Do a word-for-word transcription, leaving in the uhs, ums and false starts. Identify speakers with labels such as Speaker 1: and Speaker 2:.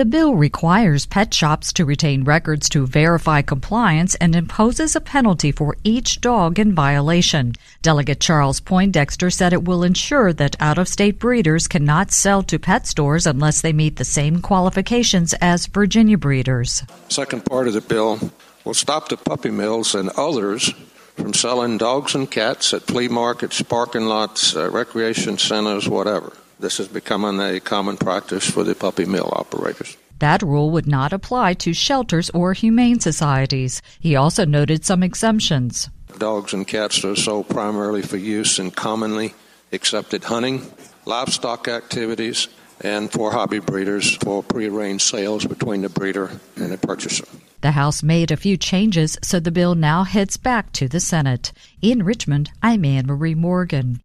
Speaker 1: The bill requires pet shops to retain records to verify compliance and imposes a penalty for each dog in violation. Delegate Charles Poindexter said it will ensure that out-of-state breeders cannot sell to pet stores unless they meet the same qualifications as Virginia breeders.
Speaker 2: Second part of the bill will stop the puppy mills and others from selling dogs and cats at flea markets, parking lots, uh, recreation centers, whatever. This is becoming a common practice for the puppy mill operators.
Speaker 1: That rule would not apply to shelters or humane societies. He also noted some exemptions.
Speaker 2: Dogs and cats are sold primarily for use in commonly accepted hunting, livestock activities, and for hobby breeders for prearranged sales between the breeder and the purchaser.
Speaker 1: The House made a few changes, so the bill now heads back to the Senate. In Richmond, I'm Anne Marie Morgan.